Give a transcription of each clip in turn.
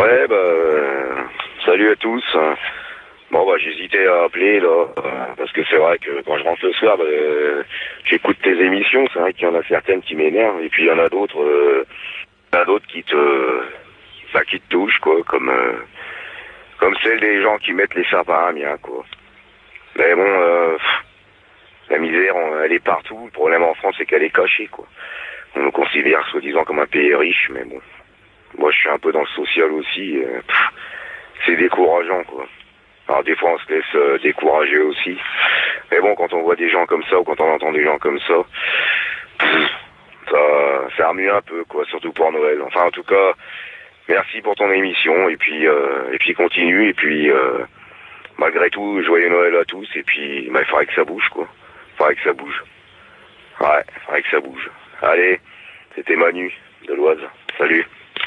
Ouais, salut à tous. Bon, j'hésitais à appeler, là, parce que c'est vrai que quand je rentre le soir, j'écoute tes émissions, c'est vrai qu'il y en a certaines qui m'énervent, et puis il y en a d'autres, qui te touchent, quoi, comme celle des gens qui mettent les sapins à Amiens, quoi. Mais bon, la misère, elle est partout, le problème en France, c'est qu'elle est cachée, quoi. On nous considère, soi-disant, comme un pays riche, mais bon. Moi, je suis un peu dans le social aussi. C'est décourageant, quoi. Alors, des fois, on se laisse décourager aussi. Mais bon, quand on voit des gens comme ça, ou quand on entend des gens comme ça, ça remue un peu, quoi, surtout pour Noël. Enfin, en tout cas, merci pour ton émission, et puis continue, et puis, malgré tout, joyeux Noël à tous, et puis, il faudrait que ça bouge, quoi. Faudrait que ça bouge. Ouais, faudrait que ça bouge. Allez, c'était Manu, de l'Oise. Salut.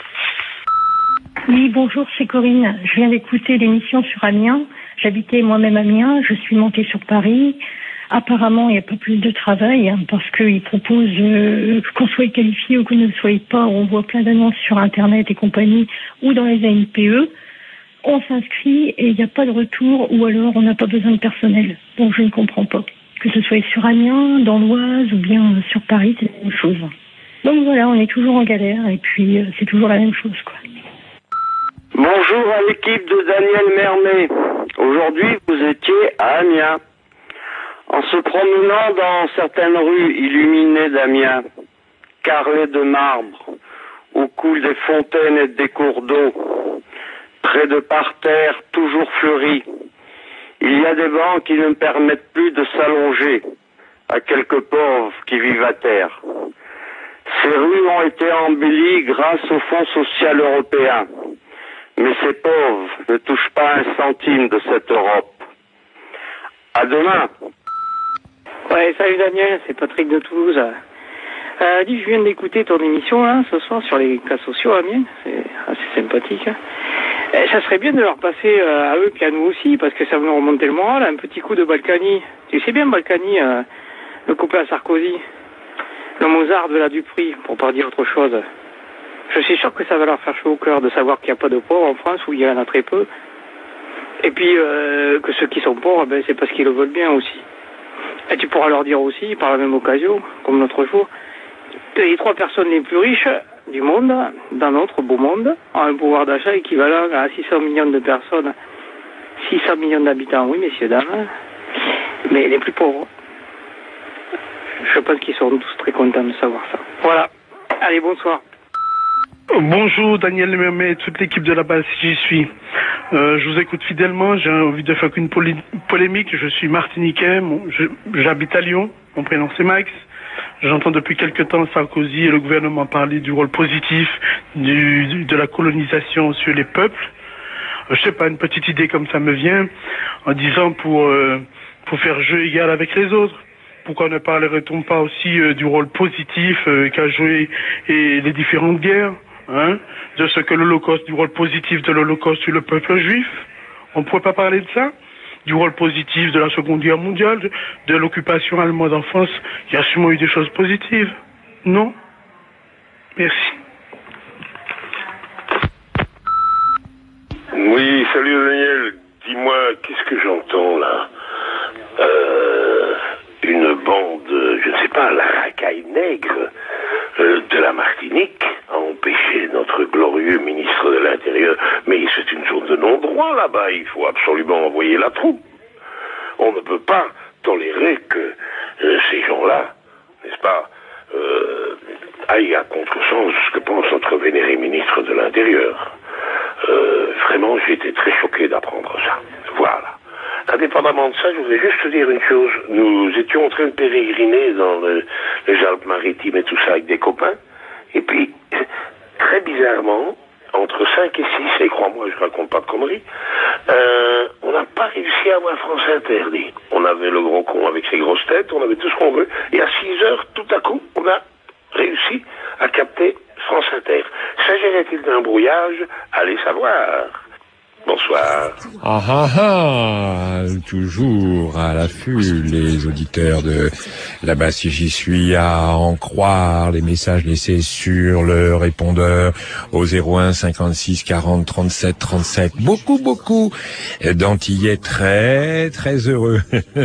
Oui, bonjour, c'est Corinne. Je viens d'écouter l'émission sur Amiens. J'habitais moi-même Amiens, je suis montée sur Paris. Apparemment, il n'y a pas plus de travail parce qu'ils proposent qu'on soit qualifié ou qu'on ne le soit pas. On voit plein d'annonces sur Internet et compagnie ou dans les ANPE. On s'inscrit et il n'y a pas de retour ou alors on n'a pas besoin de personnel. Donc je ne comprends pas. Que ce soit sur Amiens, dans l'Oise ou bien sur Paris, c'est la même chose. Donc voilà, on est toujours en galère et puis c'est toujours la même chose, quoi. Bonjour à l'équipe de Daniel Mermet. Aujourd'hui, vous étiez à Amiens. En se promenant dans certaines rues illuminées d'Amiens, carrelées de marbre, où coulent des fontaines et des cours d'eau, près de parterres toujours fleuris, il y a des bancs qui ne permettent plus de s'allonger à quelques pauvres qui vivent à terre. Ces rues ont été embellies grâce au Fonds social européen. Mais ces pauvres ne touchent pas un centime de cette Europe. À demain. Ouais, salut Daniel, c'est Patrick de Toulouse. Dis, je viens d'écouter ton émission là, ce soir sur les cas sociaux à Amiens. C'est assez sympathique. Ça serait bien de leur passer à eux puis à nous aussi, parce que ça va nous remonter le moral. Un petit coup de Balkany. Tu sais bien Balkany, le copain à Sarkozy, le Mozart de la Dupri, pour pas dire autre chose. Je suis sûr que ça va leur faire chaud au cœur de savoir qu'il n'y a pas de pauvres en France, où il y en a très peu. Et puis que ceux qui sont pauvres, c'est parce qu'ils le veulent bien aussi. Et tu pourras leur dire aussi, par la même occasion, comme l'autre jour, que les 3 personnes les plus riches du monde, dans notre beau monde, ont un pouvoir d'achat équivalent à 600 millions de personnes. 600 millions d'habitants, oui, messieurs, dames. Mais les plus pauvres. Je pense qu'ils seront tous très contents de savoir ça. Voilà. Allez, bonsoir. Bonjour Daniel Mermet et toute l'équipe de la base, j'y suis. Je vous écoute fidèlement, j'ai envie de faire qu'une polémique. Je suis martiniquais, j'habite à Lyon, mon prénom c'est Max. J'entends depuis quelque temps Sarkozy et le gouvernement parler du rôle positif de la colonisation sur les peuples. Je sais pas, une petite idée comme ça me vient, en disant pour faire jeu égal avec les autres. Pourquoi ne parlerait-on pas aussi du rôle positif qu'a joué les différentes guerres, de ce que l'Holocauste, du rôle positif de l'Holocauste sur le peuple juif? On ne pourrait pas parler de ça? Du rôle positif de la Seconde Guerre mondiale, de l'occupation allemande en France? Il y a sûrement eu des choses positives, non? Merci. Oui, salut Daniel. Dis-moi, qu'est-ce que j'entends là? Une bande, je ne sais pas, la racaille nègre de la Martinique a empêché notre glorieux ministre de l'Intérieur. Mais c'est une zone de non-droit là-bas, il faut absolument envoyer la troupe. On ne peut pas tolérer que ces gens-là, n'est-ce pas, aillent à contresens de ce que pense notre vénéré ministre de l'Intérieur. Vraiment, j'ai été très choqué d'apprendre ça. Voilà. Indépendamment de ça, je voudrais juste te dire une chose. Nous étions en train de pérégriner dans les Alpes-Maritimes et tout ça avec des copains. Et puis, très bizarrement, entre 5 et 6, et crois-moi, je raconte pas de conneries, on n'a pas réussi à avoir France Inter. On avait le gros con avec ses grosses têtes, on avait tout ce qu'on veut. Et à 6 heures, tout à coup, on a réussi à capter France Inter. S'agirait-il d'un brouillage? Allez savoir. Bonsoir. Toujours à l'affût, les auditeurs de là-bas, si j'y suis, à en croire les messages laissés sur le répondeur au 01 56 40 37 37. Beaucoup d'Antillais très heureux.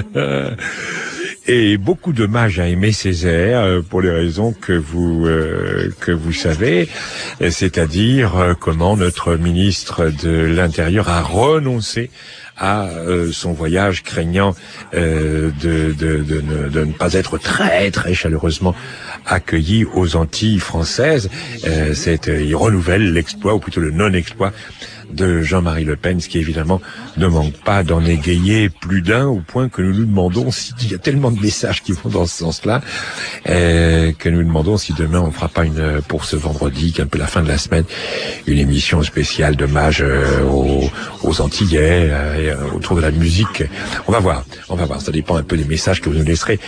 Et beaucoup d'hommages à Aimé Césaire pour les raisons que vous savez, c'est-à-dire comment notre ministre de l'Intérieur a renoncé à son voyage, craignant de ne pas être très chaleureusement accueilli aux Antilles françaises. Il renouvelle l'exploit, ou plutôt le non-exploit, de Jean-Marie Le Pen, ce qui évidemment ne manque pas d'en égayer plus d'un, au point que nous nous demandons s'il y a tellement de messages qui vont dans ce sens-là, que nous demandons si demain on fera pas pour ce vendredi, qui est un peu la fin de la semaine, une émission spéciale d'hommage aux Antillais, autour de la musique. On va voir, ça dépend un peu des messages que vous nous laisserez.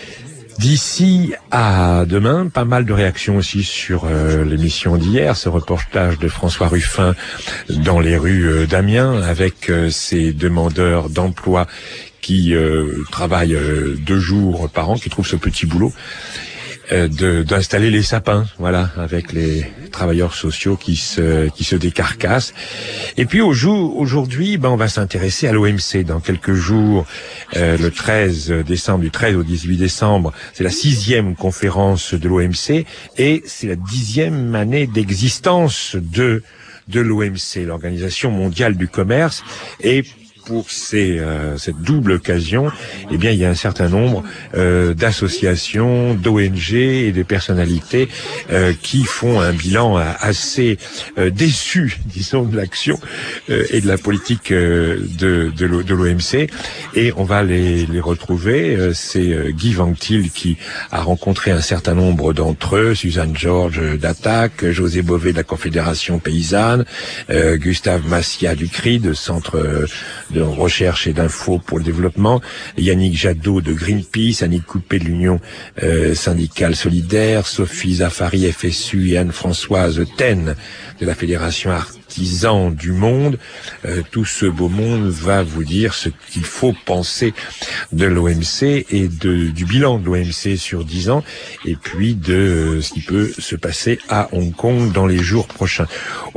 D'ici à demain, pas mal de réactions aussi sur l'émission d'hier, ce reportage de François Ruffin dans les rues d'Amiens, avec ces demandeurs d'emploi qui travaillent 2 jours par an, qui trouvent ce petit boulot d'installer les sapins, voilà, avec les travailleurs sociaux qui se décarcassent. Et puis aujourd'hui, on va s'intéresser à l'OMC dans quelques jours, le 13 décembre, du 13 au 18 décembre, c'est la 6e conférence de l'OMC et c'est la 10e année d'existence de l'OMC, l'Organisation mondiale du commerce. Et pour cette double occasion, il y a un certain nombre d'associations, d'ONG et de personnalités qui font un bilan assez déçu, disons, de l'action et de la politique de l'OMC. Et on va les retrouver. C'est Guy Vanctil qui a rencontré un certain nombre d'entre eux, Suzanne Georges d'Attaque, José Bové de la Confédération Paysanne, Gustave Massia du CRID, Centre de recherche et d'info pour le développement, Yannick Jadot de Greenpeace, Annick Coupé de l'Union syndicale solidaire, Sophie Zafari FSU et Anne-Françoise Taine de la Fédération Artisans du Monde. Tout ce beau monde va vous dire ce qu'il faut penser de l'OMC et du bilan de l'OMC sur 10 ans, et puis de ce qui peut se passer à Hong Kong dans les jours prochains.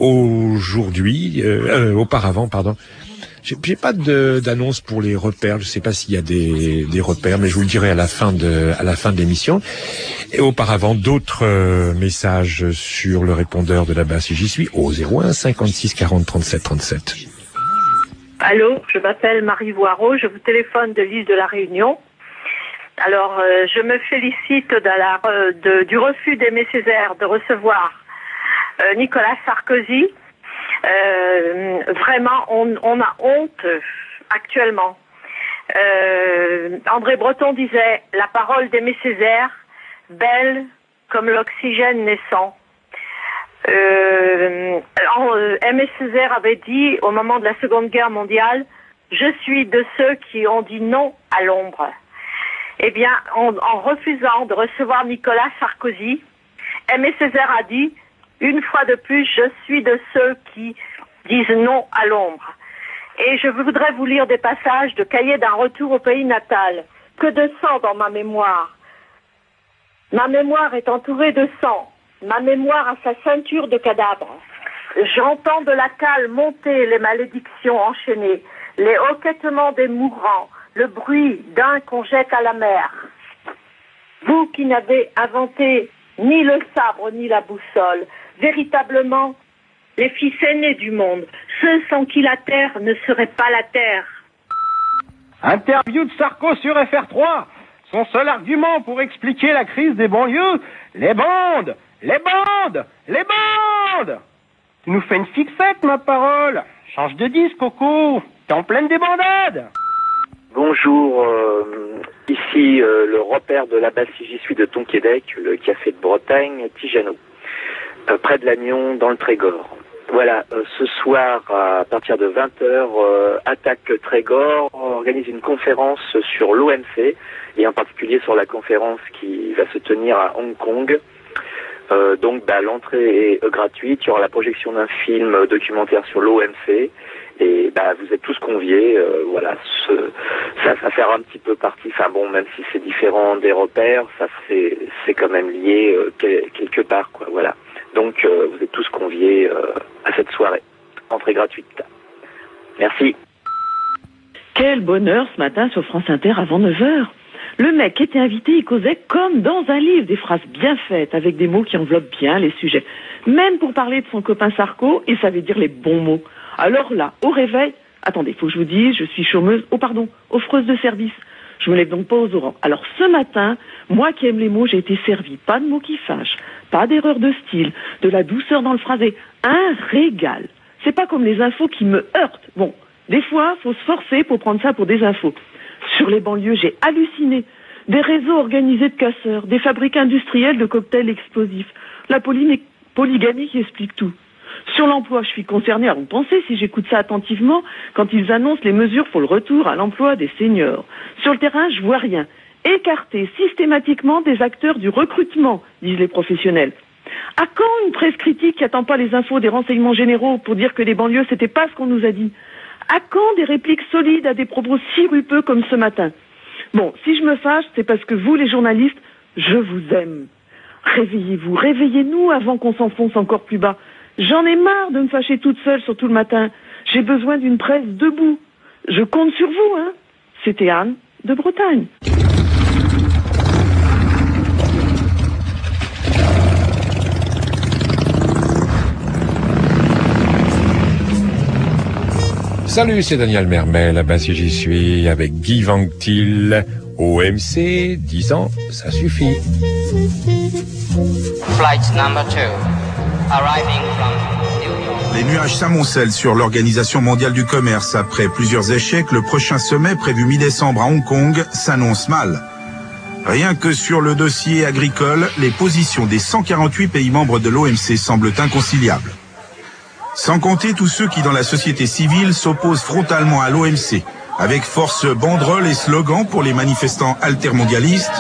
Auparavant, j'ai pas d'annonce pour les repères. Je sais pas s'il y a des repères, mais je vous le dirai à la fin de l'émission. Et auparavant, d'autres messages sur le répondeur de là-bas, si j'y suis, au 01 56 40 37 37. Allô, je m'appelle Marie Voireau, je vous téléphone de l'île de la Réunion. Alors, je me félicite du refus d'Aimé Césaire de recevoir Nicolas Sarkozy. Vraiment, on a honte actuellement. André Breton disait « La parole d'Aimé Césaire, belle comme l'oxygène naissant ». Aimé Césaire avait dit au moment de la Seconde Guerre mondiale « Je suis de ceux qui ont dit non à l'ombre ». Eh bien, en refusant de recevoir Nicolas Sarkozy, Aimé Césaire a dit une fois de plus, je suis de ceux qui disent non à l'ombre. Et je voudrais vous lire des passages de Cahiers d'un retour au pays natal. Que de sang dans ma mémoire. Ma mémoire est entourée de sang. Ma mémoire a sa ceinture de cadavres. J'entends de la cale monter les malédictions enchaînées, les hoquetements des mourants, le bruit d'un qu'on jette à la mer. Vous qui n'avez inventé ni le sabre ni la boussole, véritablement, les fils aînés du monde, ceux sans qui la terre ne serait pas la terre. Interview de Sarko sur FR3. Son seul argument pour expliquer la crise des banlieues, les bandes. Tu nous fais une fixette, ma parole. Change de disque, Coco. T'es en pleine débandade. Bonjour, ici le repère de la base si j'y suis de Tonquédec, le café de Bretagne, Tijano, près de Lannion, dans le Trégor. Voilà, ce soir, à partir de 20h, Attaque Trégor organise une conférence sur l'OMC, et en particulier sur la conférence qui va se tenir à Hong Kong. Donc l'entrée est gratuite, il y aura la projection d'un film documentaire sur l'OMC et vous êtes tous conviés, voilà, ça va faire un petit peu partie, même si c'est différent des repères, ça c'est quand même lié quelque part, quoi, voilà. Donc vous êtes tous conviés à cette soirée, entrée gratuite. Merci. Quel bonheur ce matin sur France Inter avant 9h. Le mec qui était invité, il causait comme dans un livre, des phrases bien faites, avec des mots qui enveloppent bien les sujets. Même pour parler de son copain Sarko, il savait dire les bons mots. Alors là, au réveil, attendez, faut que je vous dise, je suis chômeuse, offreuse de service. Je me lève donc pas aux aurons. Alors ce matin, moi qui aime les mots, j'ai été servie. Pas de mots qui fâchent, pas d'erreur de style, de la douceur dans le phrasé. Un régal. C'est pas comme les infos qui me heurtent. Bon, des fois, faut se forcer pour prendre ça pour des infos. Sur les banlieues, j'ai halluciné. Des réseaux organisés de casseurs, des fabriques industriels de cocktails explosifs, la polygamie qui explique tout. Sur l'emploi, je suis concernée à vous penser si j'écoute ça attentivement quand ils annoncent les mesures pour le retour à l'emploi des seniors. Sur le terrain, je vois rien. Écarter systématiquement des acteurs du recrutement, disent les professionnels. À quand une presse critique qui attend pas les infos des renseignements généraux pour dire que les banlieues, c'était pas ce qu'on nous a dit? À quand des répliques solides à des propos sirupeux comme ce matin? Bon, si je me fâche, c'est parce que vous, les journalistes, je vous aime. Réveillez-vous, réveillez-nous avant qu'on s'enfonce encore plus bas. J'en ai marre de me fâcher toute seule, surtout le matin. J'ai besoin d'une presse debout. Je compte sur vous, hein. C'était Anne de Bretagne. Salut, c'est Daniel Mermet, là-bas si j'y suis, avec Guy Vanctil, OMC, 10 ans, ça suffit. Flight number 2, arriving from New York. Les nuages s'amoncellent sur l'Organisation mondiale du commerce. Après plusieurs échecs, le prochain sommet prévu mi-décembre à Hong Kong s'annonce mal. Rien que sur le dossier agricole, les positions des 148 pays membres de l'OMC semblent inconciliables. Sans compter tous ceux qui, dans la société civile, s'opposent frontalement à l'OMC, avec force banderoles et slogans pour les manifestants altermondialistes,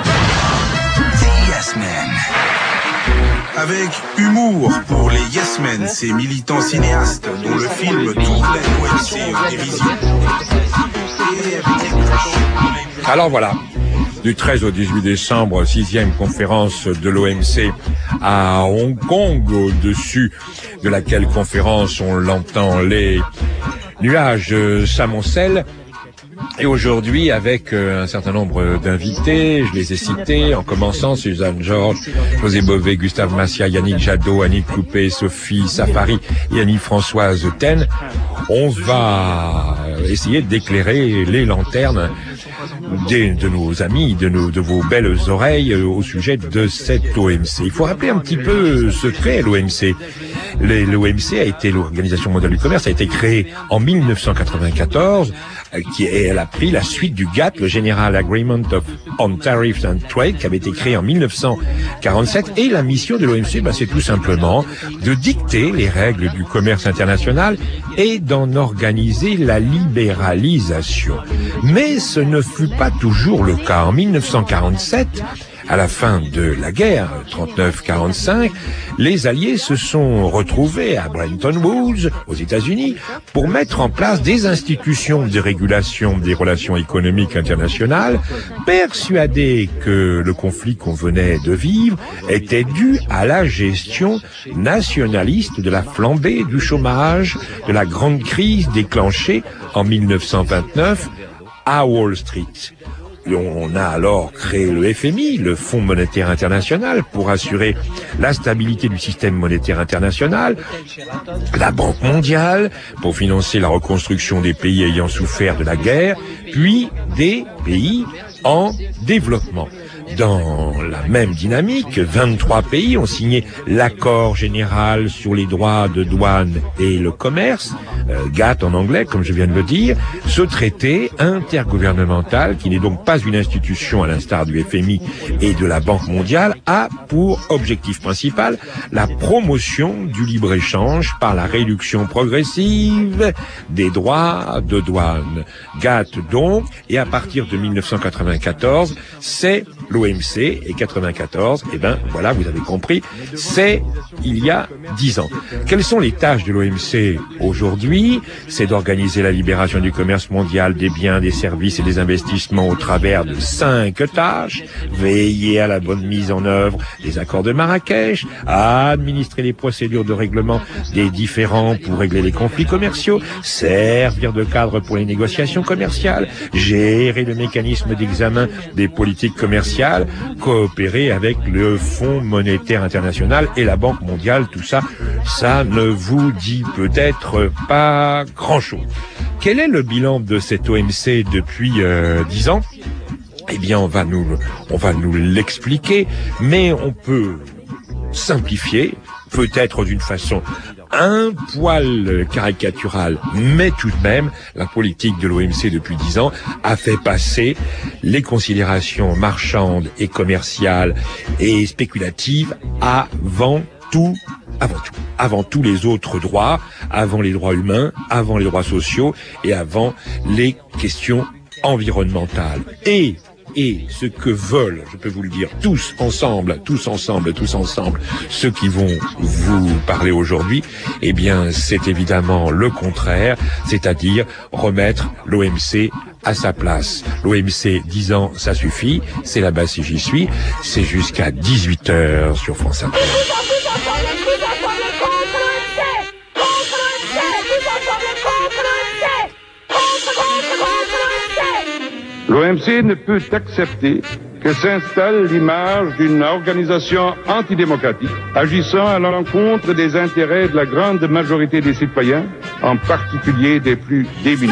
Yes Men. Avec humour pour les Yes Men, ces militants cinéastes dont le film tournait l'OMC en dérision. Alors voilà, du 13 au 18 décembre, 6e conférence de l'OMC à Hong Kong, au-dessus de laquelle conférence on l'entend, les nuages s'amoncellent. Et aujourd'hui, avec un certain nombre d'invités, je les ai cités, en commençant Suzanne Georges, José Bové, Gustave Massia, Yannick Jadot, Annick Coupé, Sophie Safari et Annie-Françoise Ten, on va essayer d'éclairer les lanternes de nos amis, de vos belles oreilles au sujet de cette OMC. Il faut rappeler un petit peu ce qu'est l'OMC. L'OMC a été, l'Organisation mondiale du commerce, a été créée en 1994, elle a pris la suite du GATT, le General Agreement on Tariffs and Trade, qui avait été créé en 1947, et la mission de l'OMC, c'est tout simplement de dicter les règles du commerce international et d'en organiser la libéralisation. Mais ce ne fut pas toujours le cas. En 1947, à la fin de la guerre, 39-45, les Alliés se sont retrouvés à Bretton Woods, aux États-Unis, pour mettre en place des institutions de régulation des relations économiques internationales, persuadés que le conflit qu'on venait de vivre était dû à la gestion nationaliste de la flambée du chômage, de la grande crise déclenchée en 1929 à Wall Street. On a alors créé le FMI, le Fonds monétaire international, pour assurer la stabilité du système monétaire international, la Banque mondiale, pour financer la reconstruction des pays ayant souffert de la guerre, puis des pays en développement. Dans la même dynamique, 23 pays ont signé l'accord général sur les droits de douane et le commerce, GATT en anglais, comme je viens de le dire, ce traité intergouvernemental, qui n'est donc pas une institution à l'instar du FMI et de la Banque mondiale, a pour objectif principal la promotion du libre-échange par la réduction progressive des droits de douane. GATT donc, et à partir de 1994, c'est l'OMC, et 94, voilà, vous avez compris, c'est il y a 10 ans. Quelles sont les tâches de l'OMC aujourd'hui? C'est d'organiser la libération du commerce mondial des biens, des services et des investissements au travers de 5 tâches: veiller à la bonne mise en œuvre des accords de Marrakech, administrer les procédures de règlement des différends pour régler les conflits commerciaux, servir de cadre pour les négociations commerciales, gérer le mécanisme d'examen des politiques commerciales, coopérer avec le Fonds monétaire international et la Banque mondiale. Tout ça, ça ne vous dit peut-être pas grand-chose. Quel est le bilan de cette OMC depuis 10 ans? Eh bien, on va nous l'expliquer, mais on peut simplifier, peut-être d'une façon un poil caricaturale, mais tout de même, la politique de l'OMC depuis 10 ans a fait passer les considérations marchandes et commerciales et spéculatives avant tous les autres droits, avant les droits humains, avant les droits sociaux et avant les questions environnementales. Et ce que veulent, je peux vous le dire, tous ensemble, ceux qui vont vous parler aujourd'hui, eh bien, c'est évidemment le contraire, c'est-à-dire remettre l'OMC à sa place. L'OMC, 10 ans, ça suffit, c'est là-bas si j'y suis, c'est jusqu'à 18h sur France Inter. L'OMC ne peut accepter que s'installe l'image d'une organisation antidémocratique, agissant à l'encontre des intérêts de la grande majorité des citoyens, en particulier des plus démunis.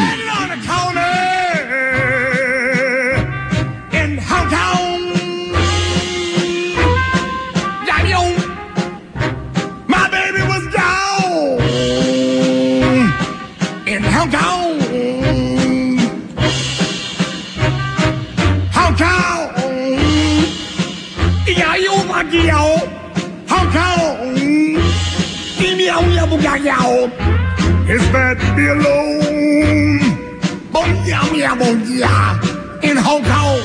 It's bad to be alone. In Hong Kong.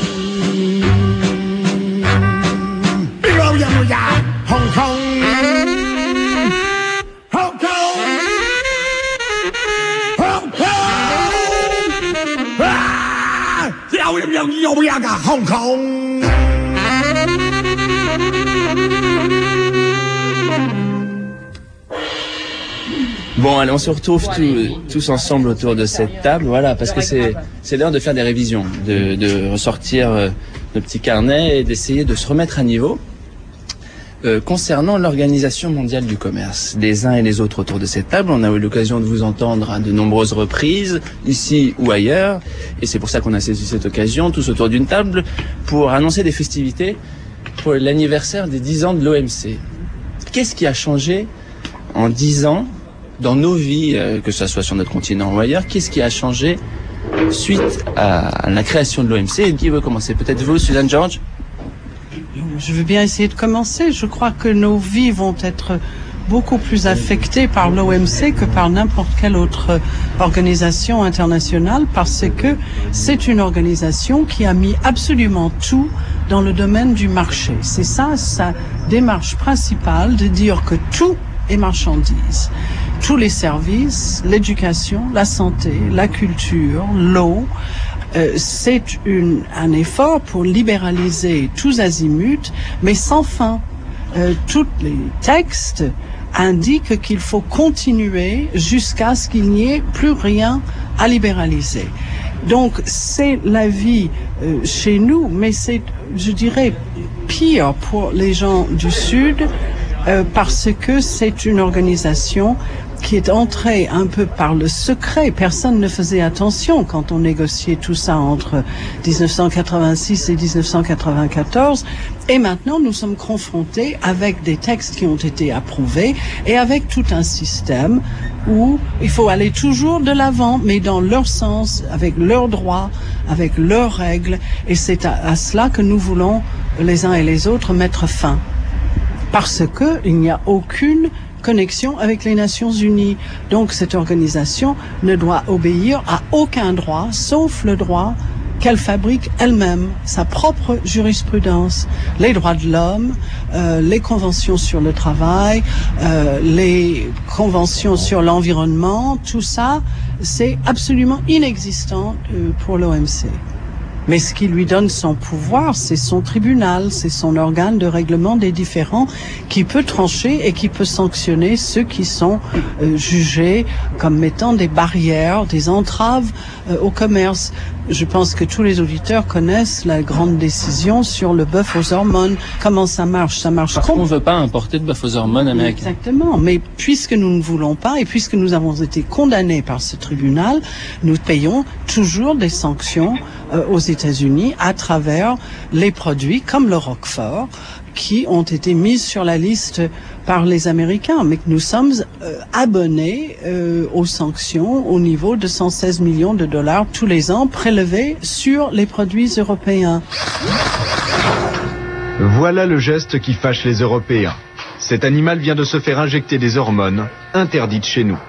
Hong Kong. Hong Kong. Hong Kong. Hong Kong. Bon, allez, on se retrouve tous ensemble autour de cette table, voilà, parce que c'est l'heure de faire des révisions, de ressortir nos petits carnets et d'essayer de se remettre à niveau concernant l'Organisation mondiale du commerce. Les uns et les autres autour de cette table, on a eu l'occasion de vous entendre à de nombreuses reprises, ici ou ailleurs, et c'est pour ça qu'on a saisi cette occasion, tous autour d'une table, pour annoncer des festivités pour l'anniversaire des 10 ans de l'OMC. Qu'est-ce qui a changé en 10 ans dans nos vies, que ce soit sur notre continent ou ailleurs? Qu'est-ce qui a changé suite à la création de l'OMC? Et qui veut commencer? Peut-être vous, Suzanne George? Je veux bien essayer de commencer. Je crois que nos vies vont être beaucoup plus affectées par l'OMC que par n'importe quelle autre organisation internationale, parce que c'est une organisation qui a mis absolument tout dans le domaine du marché. C'est ça, sa démarche principale, de dire que tout est marchandise. Tous les services, l'éducation, la santé, la culture, l'eau, c'est un effort pour libéraliser tous azimuts, mais sans fin. Tous les textes indiquent qu'il faut continuer jusqu'à ce qu'il n'y ait plus rien à libéraliser. Donc c'est la vie chez nous, mais c'est, je dirais, pire pour les gens du Sud, parce que c'est une organisation qui est entré un peu par le secret. Personne ne faisait attention quand on négociait tout ça entre 1986 et 1994. Et maintenant, nous sommes confrontés avec des textes qui ont été approuvés et avec tout un système où il faut aller toujours de l'avant, mais dans leur sens, avec leurs droits, avec leurs règles. Et c'est à cela que nous voulons, les uns et les autres, mettre fin. Parce que il n'y a aucune connexion avec les Nations Unies. Donc cette organisation ne doit obéir à aucun droit, sauf le droit qu'elle fabrique elle-même, sa propre jurisprudence. Les droits de l'homme, les conventions sur le travail, les conventions sur l'environnement, tout ça, c'est absolument inexistant pour l'OMC. Mais ce qui lui donne son pouvoir, c'est son tribunal, c'est son organe de règlement des différends qui peut trancher et qui peut sanctionner ceux qui sont jugés comme mettant des barrières, des entraves au commerce. Je pense que tous les auditeurs connaissent la grande décision sur le bœuf aux hormones. Comment ça marche? Ça marche parce qu'on ne veut pas importer de bœuf aux hormones américains. Exactement. Mais puisque nous ne voulons pas et puisque nous avons été condamnés par ce tribunal, nous payons toujours des sanctions aux États-Unis à travers les produits comme le Roquefort qui ont été mis sur la liste par les Américains, mais que nous sommes abonnés aux sanctions au niveau de 116 millions de dollars tous les ans prélevés sur les produits européens. Voilà le geste qui fâche les Européens. Cet animal vient de se faire injecter des hormones interdites chez nous.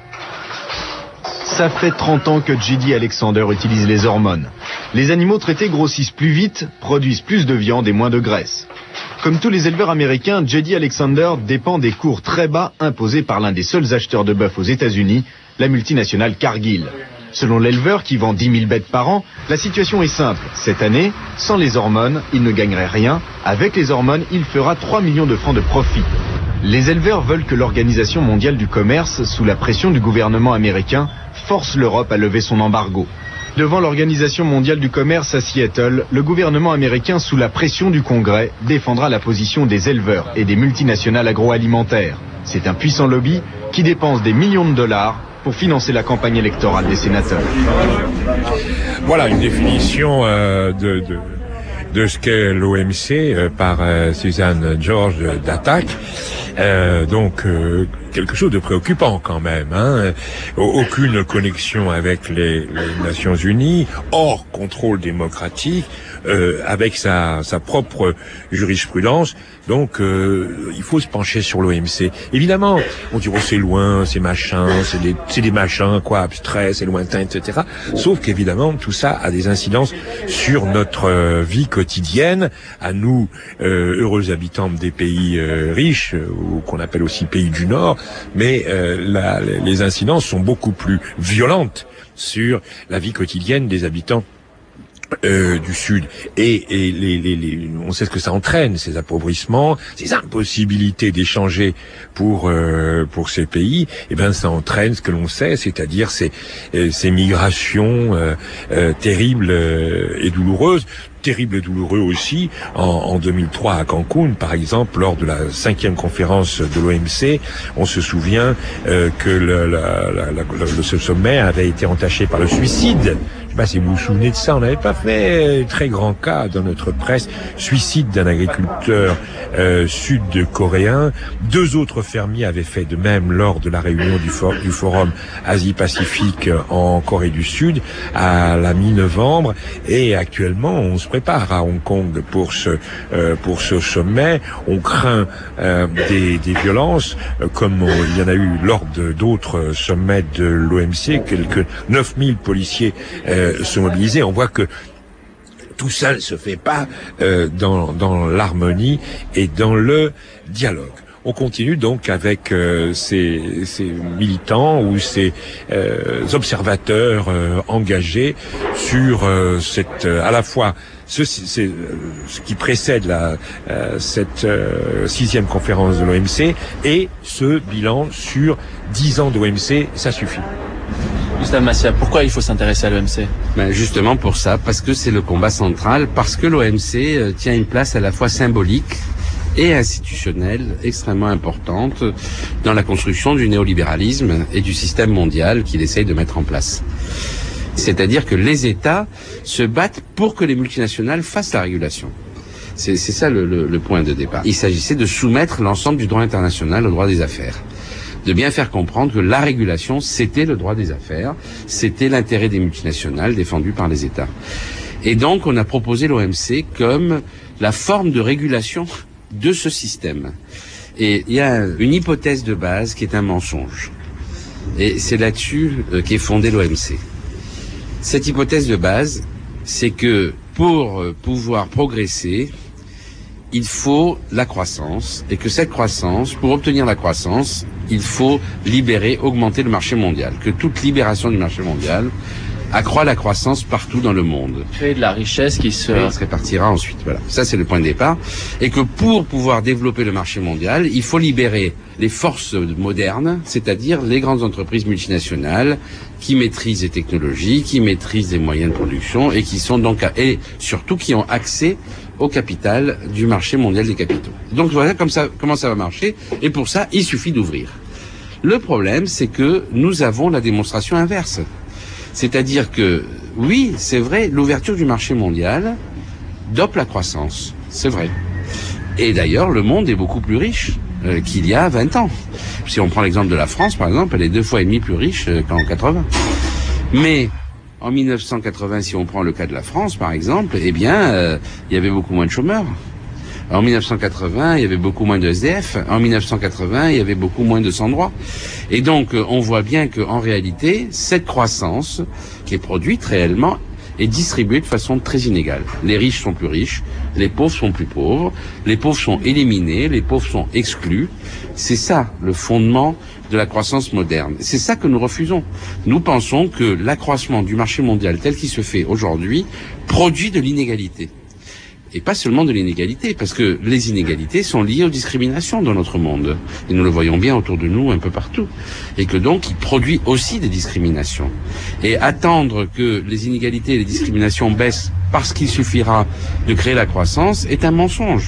Ça fait 30 ans que J.D. Alexander utilise les hormones. Les animaux traités grossissent plus vite, produisent plus de viande et moins de graisse. Comme tous les éleveurs américains, J.D. Alexander dépend des cours très bas imposés par l'un des seuls acheteurs de bœuf aux États-Unis, la multinationale Cargill. Selon l'éleveur qui vend 10 000 bêtes par an, la situation est simple. Cette année, sans les hormones, il ne gagnerait rien. Avec les hormones, il fera 3 millions de francs de profit. Les éleveurs veulent que l'Organisation mondiale du commerce, sous la pression du gouvernement américain, force l'Europe à lever son embargo. Devant l'Organisation mondiale du commerce à Seattle, le gouvernement américain, sous la pression du Congrès, défendra la position des éleveurs et des multinationales agroalimentaires. C'est un puissant lobby qui dépense des millions de dollars pour financer la campagne électorale des sénateurs. Voilà une définition de ce qu'est l'OMC par Suzanne George d'Attaque. Donc quelque chose de préoccupant quand même, hein. Aucune connexion avec les Nations Unies, hors contrôle démocratique, avec sa propre jurisprudence. Donc il faut se pencher sur l'OMC. Évidemment, on dit oh c'est loin, c'est machin, c'est des machins quoi, abstraits, c'est lointain, etc. Sauf qu'évidemment tout ça a des incidences sur notre vie quotidienne, à nous heureux habitants des pays riches, ou qu'on appelle aussi pays du Nord. Mais les incidences sont beaucoup plus violentes sur la vie quotidienne des habitants du Sud. Et on sait ce que ça entraîne, ces appauvrissements, ces impossibilités d'échanger pour ces pays. Et ben ça entraîne ce que l'on sait, c'est-à-dire ces migrations terribles et douloureuses. Terrible et douloureux aussi en 2003 à Cancun, par exemple, lors de la 5e conférence de l'OMC, on se souvient que ce sommet avait été entaché par le suicide. Je sais pas si vous vous souvenez de ça, on n'avait pas fait très grand cas dans notre presse. Suicide d'un agriculteur sud-coréen. 2 autres fermiers avaient fait de même lors de la réunion du Forum Asie-Pacifique en Corée du Sud à la mi-novembre. Et actuellement, on se prépare à Hong Kong pour ce sommet. On craint des violences, comme il y en a eu lors d'autres sommets de l'OMC. Quelques 9000 policiers sont mobilisés. On voit que tout ça ne se fait pas dans l'harmonie et dans le dialogue. On continue donc avec ces militants ou ces observateurs engagés sur à la fois ce qui précède cette 6e conférence de l'OMC et ce bilan sur 10 ans d'OMC, ça suffit. Gustave Massia, pourquoi il faut s'intéresser à l'OMC? Justement pour ça, parce que c'est le combat central, parce que l'OMC tient une place à la fois symbolique et institutionnelle extrêmement importante dans la construction du néolibéralisme et du système mondial qu'il essaye de mettre en place. C'est-à-dire que les États se battent pour que les multinationales fassent la régulation. C'est ça le point de départ. Il s'agissait de soumettre l'ensemble du droit international au droit des affaires. De bien faire comprendre que la régulation, c'était le droit des affaires, c'était l'intérêt des multinationales défendu par les États. Et donc, on a proposé l'OMC comme la forme de régulation de ce système. Et il y a une hypothèse de base qui est un mensonge. Et c'est là-dessus qu'est fondée l'OMC. Cette hypothèse de base, c'est que pour pouvoir progresser, il faut la croissance, et que cette croissance, pour obtenir la croissance, il faut libérer, augmenter le marché mondial. Que toute libération du marché mondial accroît la croissance partout dans le monde. Créer de la richesse qui se répartira ensuite. Voilà. Ça, c'est le point de départ. Et que pour pouvoir développer le marché mondial, il faut libérer les forces modernes, c'est-à-dire les grandes entreprises multinationales qui maîtrisent les technologies, qui maîtrisent les moyens de production et qui sont donc, et surtout qui ont accès au capital du marché mondial des capitaux. Donc voilà comment ça va marcher. Et pour ça, il suffit d'ouvrir. Le problème, c'est que nous avons la démonstration inverse. C'est-à-dire que, oui, c'est vrai, l'ouverture du marché mondial dope la croissance. C'est vrai. Et d'ailleurs, le monde est beaucoup plus riche qu'il y a 20 ans. Si on prend l'exemple de la France, par exemple, elle est 2,5 fois plus riche qu'en 80. Mais en 1980, si on prend le cas de la France, par exemple, eh bien, il y avait beaucoup moins de chômeurs. En 1980, il y avait beaucoup moins de SDF. En 1980, il y avait beaucoup moins de sans-droit. Et donc, on voit bien qu'en réalité, cette croissance qui est produite réellement est distribuée de façon très inégale. Les riches sont plus riches, les pauvres sont plus pauvres, les pauvres sont éliminés, les pauvres sont exclus. C'est ça, le fondement de la croissance moderne. C'est ça que nous refusons. Nous pensons que l'accroissement du marché mondial tel qu'il se fait aujourd'hui produit de l'inégalité. Et pas seulement de l'inégalité, parce que les inégalités sont liées aux discriminations dans notre monde. Et nous le voyons bien autour de nous un peu partout. Et que donc, il produit aussi des discriminations. Et attendre que les inégalités et les discriminations baissent parce qu'il suffira de créer la croissance est un mensonge.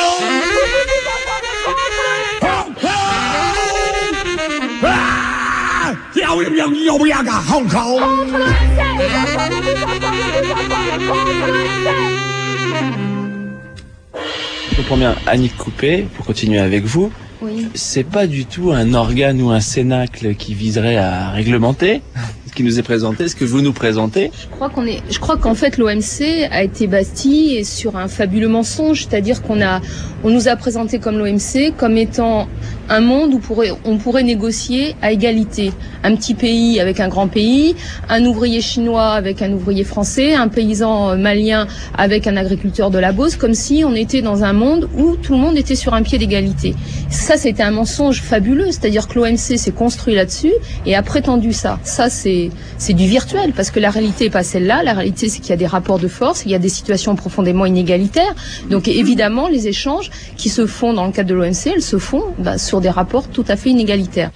Je comprends bien, Annick Coupé, pour continuer avec vous, oui. C'est pas du tout un organe ou un cénacle qui viserait à réglementer ce qui nous est présenté, ce que vous nous présentez. Je crois qu'en fait l'OMC a été bâti sur un fabuleux mensonge, c'est-à-dire on nous a présenté comme l'OMC comme étant un monde où on pourrait négocier à égalité. Un petit pays avec un grand pays, un ouvrier chinois avec un ouvrier français, un paysan malien avec un agriculteur de la Beauce, comme si on était dans un monde où tout le monde était sur un pied d'égalité. Ça, c'était un mensonge fabuleux, c'est-à-dire que l'OMC s'est construit là-dessus et a prétendu ça. Ça, c'est du virtuel, parce que la réalité n'est pas celle-là. La réalité, c'est qu'il y a des rapports de force, il y a des situations profondément inégalitaires. Donc évidemment, les échanges qui se font dans le cadre de l'OMC, elles se font sur des rapports tout à fait inégalitaires.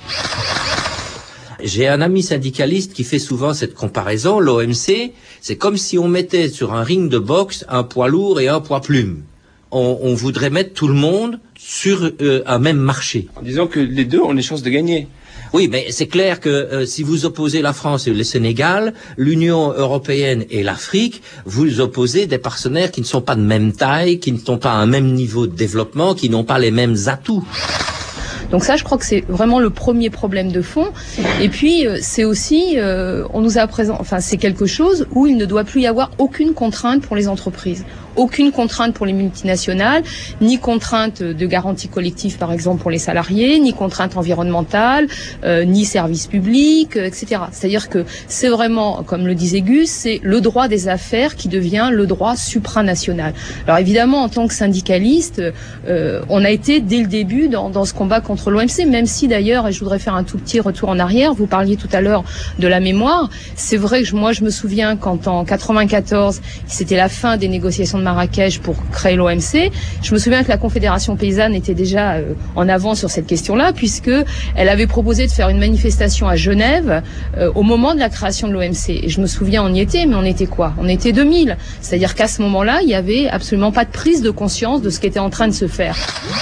J'ai un ami syndicaliste qui fait souvent cette comparaison. L'OMC, c'est comme si on mettait sur un ring de boxe un poids lourd et un poids plume. On voudrait mettre tout le monde sur un même marché. En disant que les deux ont les chances de gagner. Oui, mais c'est clair que si vous opposez la France et le Sénégal, l'Union européenne et l'Afrique, vous opposez des partenaires qui ne sont pas de même taille, qui ne sont pas à un même niveau de développement, qui n'ont pas les mêmes atouts. Donc ça, je crois que c'est vraiment le premier problème de fond. Et puis, c'est aussi, on nous a présenté, enfin, c'est quelque chose où il ne doit plus y avoir aucune contrainte pour les entreprises. Aucune contrainte pour les multinationales, ni contrainte de garantie collective, par exemple, pour les salariés, ni contrainte environnementale, ni service public, etc. C'est-à-dire que c'est vraiment, comme le disait Gus, c'est le droit des affaires qui devient le droit supranational. Alors évidemment, en tant que syndicaliste, on a été dès le début dans ce combat contre l'OMC, même si d'ailleurs, et je voudrais faire un tout petit retour en arrière, vous parliez tout à l'heure de la mémoire, c'est vrai que moi je me souviens quand en 94, c'était la fin des négociations de de Marrakech pour créer l'OMC. Je me souviens que la Confédération paysanne était déjà en avant sur cette question-là, puisque elle avait proposé de faire une manifestation à Genève au moment de la création de l'OMC. Et je me souviens, on y était, mais on était quoi? On était 2000. C'est-à-dire qu'à ce moment-là, il n'y avait absolument pas de prise de conscience de ce qui était en train de se faire.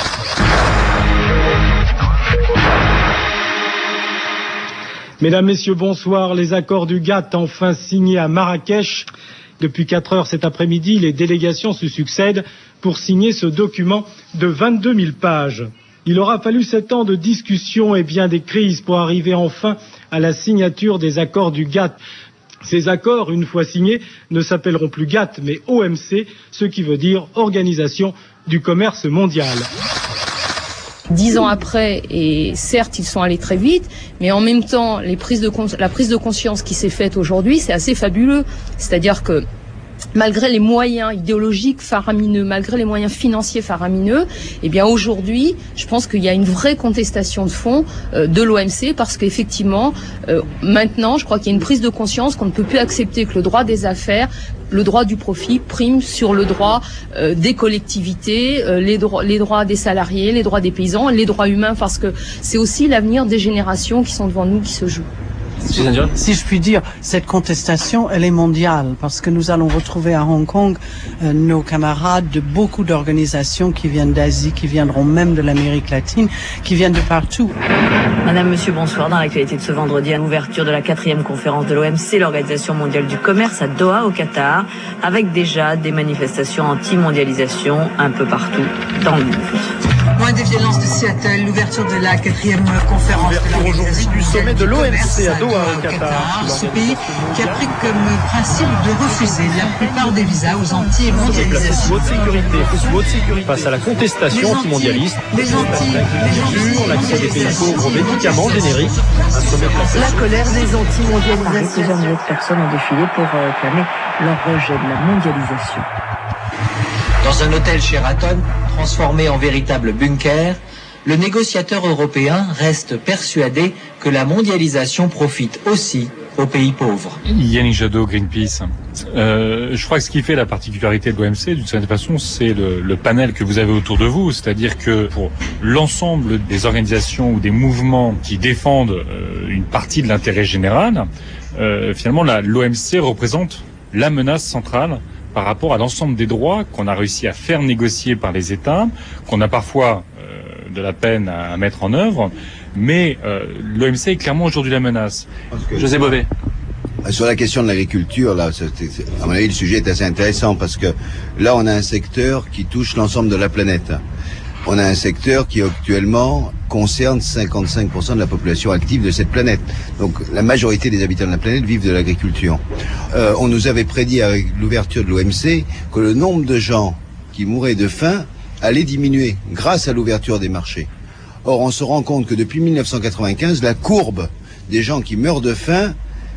Mesdames, Messieurs, bonsoir. Les accords du GATT enfin signés à Marrakech. Depuis 4 heures cet après-midi, les délégations se succèdent pour signer ce document de 22 000 pages. Il aura fallu 7 ans de discussions et bien des crises pour arriver enfin à la signature des accords du GATT. Ces accords, une fois signés, ne s'appelleront plus GATT mais OMC, ce qui veut dire Organisation du commerce mondial. 10 ans après, et certes ils sont allés très vite, mais en même temps la prise de conscience qui s'est faite aujourd'hui, c'est assez fabuleux. C'est-à-dire que malgré les moyens idéologiques faramineux, malgré les moyens financiers faramineux, eh bien aujourd'hui, je pense qu'il y a une vraie contestation de fond de l'OMC, parce qu'effectivement, maintenant, je crois qu'il y a une prise de conscience qu'on ne peut plus accepter que le droit des affaires, le droit du profit prime sur le droit des collectivités, les droits des salariés, les droits des paysans, les droits humains, parce que c'est aussi l'avenir des générations qui sont devant nous qui se joue. Si je puis dire, cette contestation, elle est mondiale, parce que nous allons retrouver à Hong Kong nos camarades de beaucoup d'organisations qui viennent d'Asie, qui viendront même de l'Amérique latine, qui viennent de partout. Madame, Monsieur, bonsoir. Dans l'actualité de ce vendredi, à l'ouverture de la 4e conférence de l'OMC, l'Organisation mondiale du commerce, à Doha, au Qatar, avec déjà des manifestations anti-mondialisation un peu partout dans le monde. Loin des violences de Seattle, l'ouverture de la 4e conférence de l'Organisation du sommet de l'OMC à Doha, au Qatar, ce pays qui a pris comme principe de refuser la plupart des visas aux anti-mondialisations. Face à la contestation anti-mondialiste, l'accès des pays pauvres aux médicaments génériques. La colère des anti-mondialisations. Plusieurs milliers de personnes ont défilé pour réclamer leur rejet de la mondialisation. Dans un hôtel Sheraton, transformé en véritable bunker, le négociateur européen reste persuadé que la mondialisation profite aussi aux pays pauvres. Yannick Jadot, Greenpeace. Je crois que ce qui fait la particularité de l'OMC, d'une certaine façon, c'est le panel que vous avez autour de vous. C'est-à-dire que pour l'ensemble des organisations ou des mouvements qui défendent une partie de l'intérêt général, finalement, l'OMC représente la menace centrale par rapport à l'ensemble des droits qu'on a réussi à faire négocier par les États, qu'on a parfois de la peine à mettre en œuvre, mais l'OMC est clairement aujourd'hui la menace. José Bové. Sur la question de l'agriculture, là, à mon avis, le sujet est assez intéressant parce que là, on a un secteur qui touche l'ensemble de la planète. On a un secteur qui actuellement concerne 55% de la population active de cette planète. Donc la majorité des habitants de la planète vivent de l'agriculture. On nous avait prédit avec l'ouverture de l'OMC que le nombre de gens qui mouraient de faim allait diminuer grâce à l'ouverture des marchés. Or, on se rend compte que depuis 1995, la courbe des gens qui meurent de faim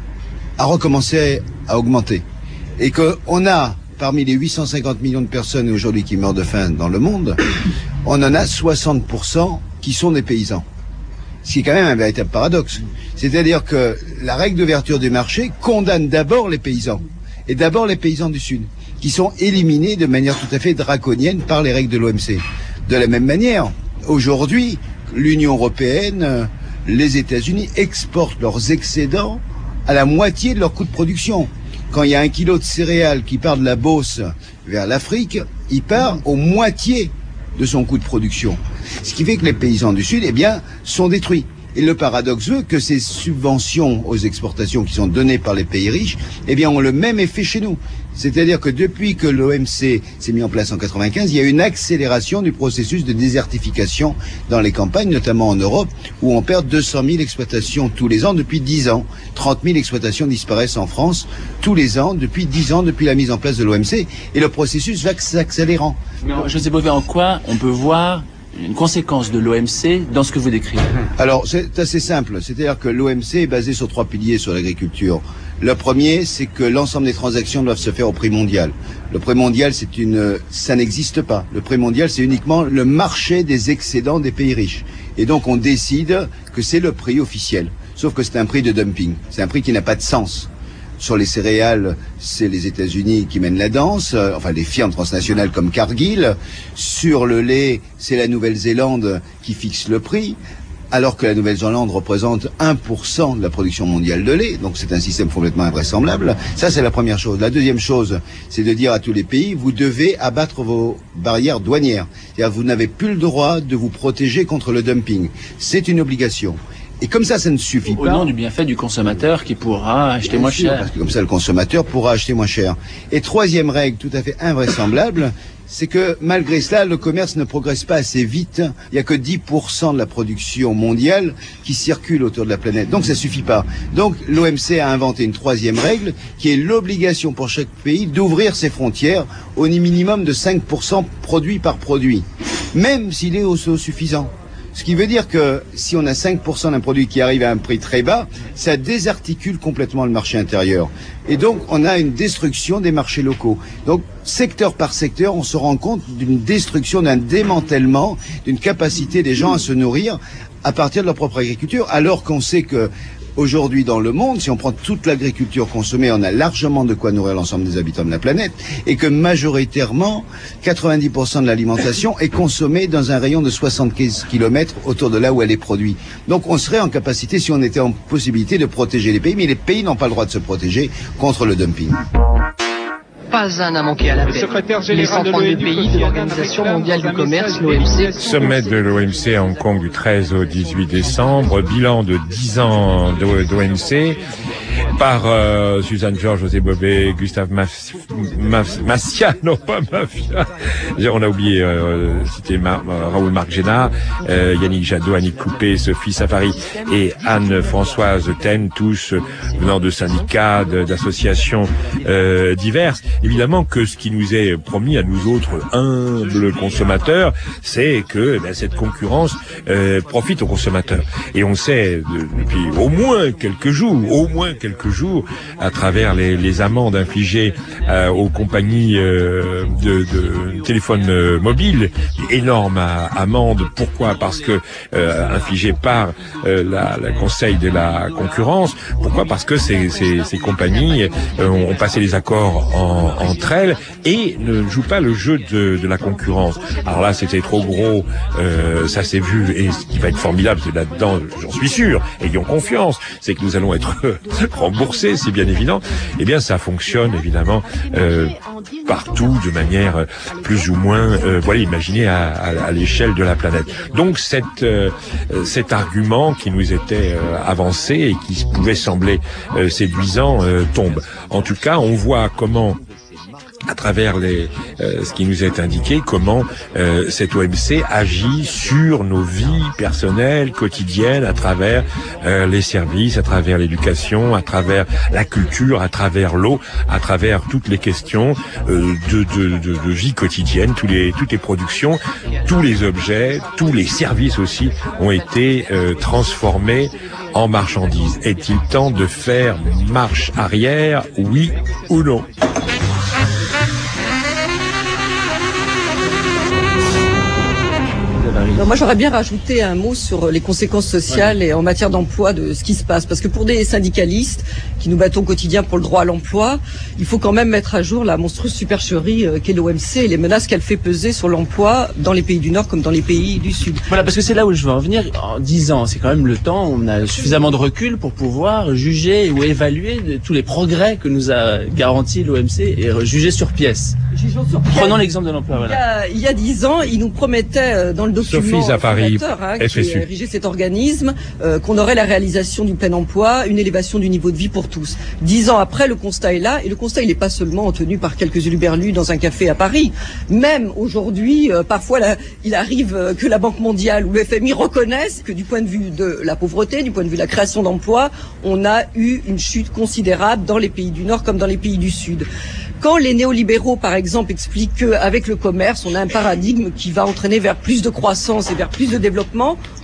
a recommencé à augmenter. Et qu'on a, parmi les 850 millions de personnes aujourd'hui qui meurent de faim dans le monde, on en a 60% qui sont des paysans. Ce qui est quand même un véritable paradoxe. C'est-à-dire que la règle d'ouverture des marchés condamne d'abord les paysans. Et d'abord les paysans du Sud, qui sont éliminés de manière tout à fait draconienne par les règles de l'OMC. De la même manière, aujourd'hui, l'Union européenne, les États-Unis exportent leurs excédents à la moitié de leur coût de production. Quand il y a 1 kilo de céréales qui part de la Beauce vers l'Afrique, il part aux moitié de son coût de production. Ce qui fait que les paysans du Sud, sont détruits. Et le paradoxe veut que ces subventions aux exportations qui sont données par les pays riches, ont le même effet chez nous. C'est-à-dire que depuis que l'OMC s'est mis en place en 95, il y a une accélération du processus de désertification dans les campagnes, notamment en Europe, où on perd 200 000 exploitations tous les ans depuis 10 ans. 30 000 exploitations disparaissent en France tous les ans, depuis 10 ans, depuis la mise en place de l'OMC. Et le processus va s'accélérant. José Bové, en quoi on peut voir une conséquence de l'OMC dans ce que vous décrivez? Alors, c'est assez simple. C'est-à-dire que l'OMC est basé sur 3 piliers sur l'agriculture. Le premier, c'est que l'ensemble des transactions doivent se faire au prix mondial. Le prix mondial, ça n'existe pas. Le prix mondial, c'est uniquement le marché des excédents des pays riches. Et donc, on décide que c'est le prix officiel. Sauf que c'est un prix de dumping. C'est un prix qui n'a pas de sens. Sur les céréales, c'est les États-Unis qui mènent la danse, enfin les firmes transnationales comme Cargill. Sur le lait, c'est la Nouvelle-Zélande qui fixe le prix, alors que la Nouvelle-Zélande représente 1% de la production mondiale de lait. Donc c'est un système complètement invraisemblable. Ça, c'est la première chose. La deuxième chose, c'est de dire à tous les pays, vous devez abattre vos barrières douanières. C'est-à-dire, vous n'avez plus le droit de vous protéger contre le dumping. C'est une obligation. Et comme ça ne suffit pas. Au nom du bienfait du consommateur qui pourra acheter moins cher. Parce que comme ça, le consommateur pourra acheter moins cher. Et troisième règle tout à fait invraisemblable, c'est que malgré cela, le commerce ne progresse pas assez vite. Il n'y a que 10% de la production mondiale qui circule autour de la planète. Donc ça suffit pas. Donc l'OMC a inventé une troisième règle qui est l'obligation pour chaque pays d'ouvrir ses frontières au minimum de 5% produit par produit. Même s'il est autosuffisant. Ce qui veut dire que si on a 5% d'un produit qui arrive à un prix très bas, ça désarticule complètement le marché intérieur. Et donc, on a une destruction des marchés locaux. Donc, secteur par secteur, on se rend compte d'une destruction, d'un démantèlement, d'une capacité des gens à se nourrir à partir de leur propre agriculture, alors qu'on sait que aujourd'hui dans le monde, si on prend toute l'agriculture consommée, on a largement de quoi nourrir l'ensemble des habitants de la planète, et que majoritairement, 90% de l'alimentation est consommée dans un rayon de 75 km autour de là où elle est produite. Donc on serait en capacité, si on était en possibilité, de protéger les pays, mais les pays n'ont pas le droit de se protéger contre le dumping. Pas un n'a manqué à l'appel. Les 132 pays de l'Organisation mondiale du commerce, l'OMC. Sommet de l'OMC à Hong Kong du 13 au 18 décembre. Bilan de 10 ans d'OMC par Suzanne Georges, José Bové, Gustave Massia, non pas Mafia. On a oublié citer Raoul Marc Génard, Yannick Jadot, Annick Coupé, Sophie Safari et Anne-Françoise Ten, tous venant de syndicats, d'associations diverses. Évidemment que ce qui nous est promis à nous autres humbles consommateurs, c'est que cette concurrence profite aux consommateurs. Et on sait depuis au moins quelques jours, à travers les amendes infligées aux compagnies de téléphones mobiles, énormes amendes. Pourquoi? Parce que infligées par le Conseil de la concurrence. Pourquoi? Parce que ces compagnies ont passé les accords entre elles et ne jouent pas le jeu de la concurrence. Alors là, c'était trop gros, ça s'est vu, et ce qui va être formidable, c'est là-dedans, j'en suis sûr, ayons confiance, c'est que nous allons être remboursés, c'est bien évident. Eh bien, ça fonctionne évidemment partout de manière plus ou moins, imaginée à l'échelle de la planète. Donc cet argument qui nous était avancé et qui pouvait sembler séduisant tombe. En tout cas, on voit comment, à travers ce qui nous est indiqué, comment cette OMC agit sur nos vies personnelles, quotidiennes, à travers les services, à travers l'éducation, à travers la culture, à travers l'eau, à travers toutes les questions de vie quotidienne, toutes les productions, tous les objets, tous les services aussi ont été transformés en marchandises. Est-il temps de faire marche arrière, oui ou non? Alors moi, j'aurais bien rajouté un mot sur les conséquences sociales et en matière d'emploi de ce qui se passe. Parce que pour des syndicalistes qui nous battons au quotidien pour le droit à l'emploi, il faut quand même mettre à jour la monstrueuse supercherie qu'est l'OMC et les menaces qu'elle fait peser sur l'emploi dans les pays du Nord comme dans les pays du Sud. Voilà, parce que c'est là où je veux en venir. En 10 ans, c'est quand même le temps, on a suffisamment de recul pour pouvoir juger ou évaluer tous les progrès que nous a garantis l'OMC et juger sur pièce. Prenons l'exemple de l'emploi. Voilà. Il y a 10 ans, il nous promettait dans le document fondateur, qui érigeait cet organisme qu'on aurait la réalisation du plein emploi, une élévation du niveau de vie pour tous. 10 ans après, le constat est là, et le constat il n'est pas seulement tenu par quelques huluberlus dans un café à Paris. Même aujourd'hui, parfois il arrive que la Banque mondiale ou le FMI reconnaissent que du point de vue de la pauvreté, du point de vue de la création d'emplois, on a eu une chute considérable dans les pays du Nord comme dans les pays du Sud. Quand les néolibéraux, par exemple, expliquent qu'avec le commerce, on a un paradigme qui va entraîner vers plus de croissance et vers plus de développement,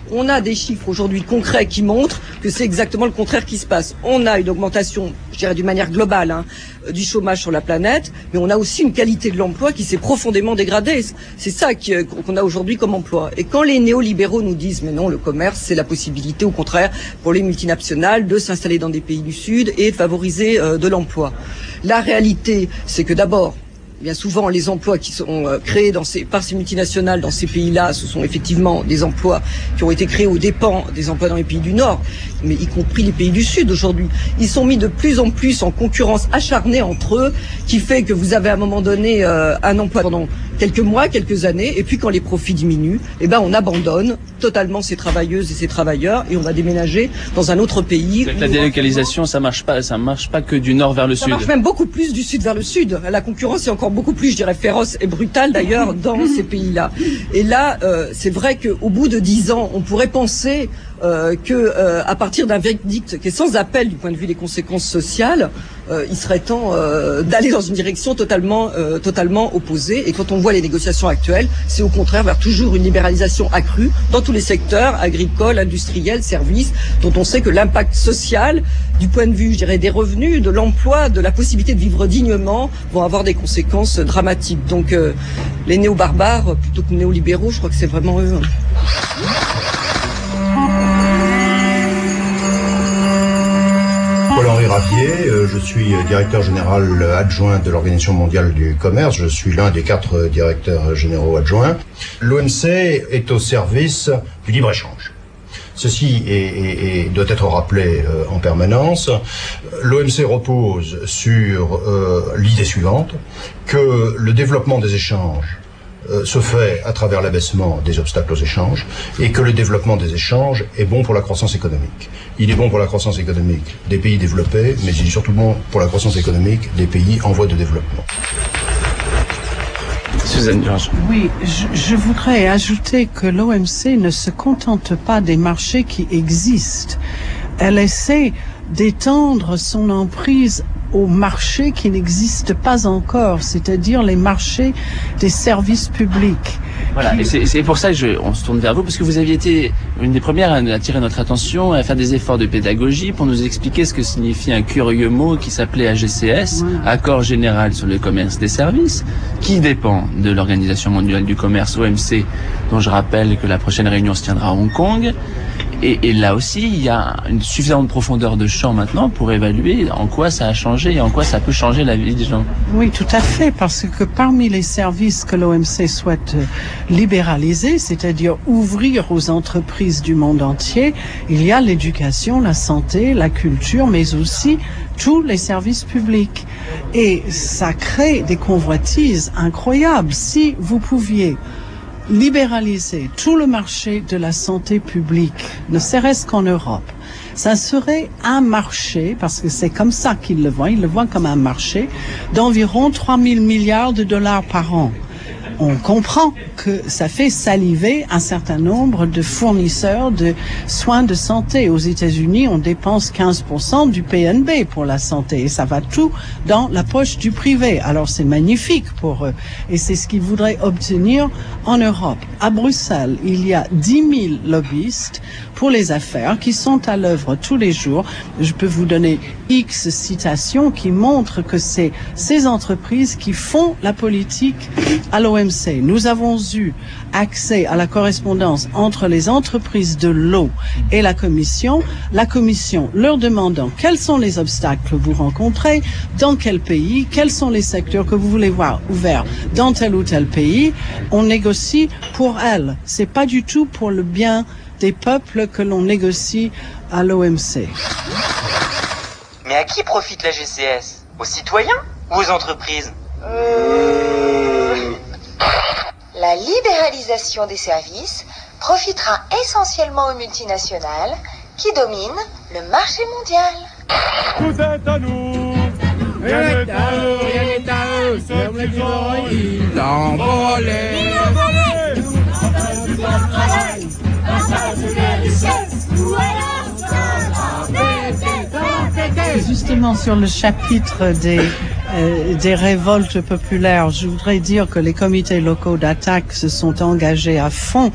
On a des chiffres aujourd'hui concrets qui montrent que c'est exactement le contraire qui se passe. On a une augmentation, je dirais d'une manière globale, du chômage sur la planète, mais on a aussi une qualité de l'emploi qui s'est profondément dégradée. C'est ça qu'on a aujourd'hui comme emploi. Et quand les néolibéraux nous disent, mais non, le commerce, c'est la possibilité, au contraire, pour les multinationales de s'installer dans des pays du Sud et de favoriser de l'emploi. La réalité, c'est que d'abord, bien souvent, les emplois qui sont créés par ces multinationales dans ces pays-là, ce sont effectivement des emplois qui ont été créés aux dépens des emplois dans les pays du Nord, mais y compris les pays du Sud aujourd'hui. Ils sont mis de plus en plus en concurrence acharnée entre eux, qui fait que vous avez à un moment donné un emploi pendant quelques mois, quelques années, et puis quand les profits diminuent, on abandonne totalement ces travailleuses et ces travailleurs et on va déménager dans un autre pays. La délocalisation, ça marche pas que du nord vers le sud. Ça marche même beaucoup plus du sud vers le sud. La concurrence est encore beaucoup plus, je dirais, féroce et brutale d'ailleurs dans ces pays-là. Et là, c'est vrai qu'au bout de 10 ans, on pourrait penser à partir d'un verdict qui est sans appel du point de vue des conséquences sociales, il serait temps d'aller dans une direction totalement opposée. Et quand on voit les négociations actuelles, c'est au contraire vers toujours une libéralisation accrue dans tous les secteurs, agricoles, industriels, services, dont on sait que l'impact social, du point de vue, je dirais, des revenus, de l'emploi, de la possibilité de vivre dignement, vont avoir des conséquences dramatiques. Donc les néo-barbares, plutôt que néolibéraux, je crois que c'est vraiment eux. Paul-Henri Ravier, je suis directeur général adjoint de l'Organisation mondiale du commerce. Je suis l'un des 4 directeurs généraux adjoints. L'OMC est au service du libre-échange. Ceci doit être rappelé en permanence. L'OMC repose sur l'idée suivante, que le développement des échanges se fait à travers l'abaissement des obstacles aux échanges et que le développement des échanges est bon pour la croissance économique. Il est bon pour la croissance économique des pays développés, mais il est surtout bon pour la croissance économique des pays en voie de développement. Suzanne Georges. Oui, je voudrais ajouter que l'OMC ne se contente pas des marchés qui existent. Elle essaie d'étendre son emprise aux marchés qui n'existent pas encore, c'est-à-dire les marchés des services publics. Voilà, et c'est pour ça que on se tourne vers vous, parce que vous aviez été une des premières à attirer notre attention, à faire des efforts de pédagogie pour nous expliquer ce que signifie un curieux mot qui s'appelait AGCS, Accord Général sur le Commerce des Services, qui dépend de l'Organisation Mondiale du Commerce, OMC, dont je rappelle que la prochaine réunion se tiendra à Hong Kong. Et là aussi, il y a une suffisante profondeur de champ maintenant pour évaluer en quoi ça a changé et en quoi ça peut changer la vie des gens. Oui, tout à fait, parce que parmi les services que l'OMC souhaite libéraliser, c'est-à-dire ouvrir aux entreprises du monde entier, il y a l'éducation, la santé, la culture, mais aussi tous les services publics. Et ça crée des convoitises incroyables. Si vous pouviez libéraliser tout le marché de la santé publique, ne serait-ce qu'en Europe, ça serait un marché, parce que c'est comme ça qu'ils le voient, ils le voient comme un marché d'environ 3 000 milliards de dollars par an. On comprend que ça fait saliver un certain nombre de fournisseurs de soins de santé. Aux États-Unis, on dépense 15% du PNB pour la santé et ça va tout dans la poche du privé. Alors c'est magnifique pour eux et c'est ce qu'ils voudraient obtenir en Europe. À Bruxelles, il y a 10 000 lobbyistes pour les affaires qui sont à l'œuvre tous les jours. Je peux vous donner X citations qui montrent que c'est ces entreprises qui font la politique à l'OMC. Nous avons eu accès à la correspondance entre les entreprises de l'eau et la Commission leur demandant quels sont les obstacles que vous rencontrez, dans quel pays, quels sont les secteurs que vous voulez voir ouverts dans tel ou tel pays. On négocie pour elles. C'est pas du tout pour le bien des peuples que l'on négocie à l'OMC. Mais à qui profite la GCS? Aux citoyens ou aux entreprises? La libéralisation des services profitera essentiellement aux multinationales qui dominent le marché mondial. Tout est à nous, rien n'est à eux, rien n'est à eux, ceux qui ont ils l'envolé. Justement sur le chapitre des révoltes populaires, je voudrais dire que les comités locaux d'attaque se sont engagés à fond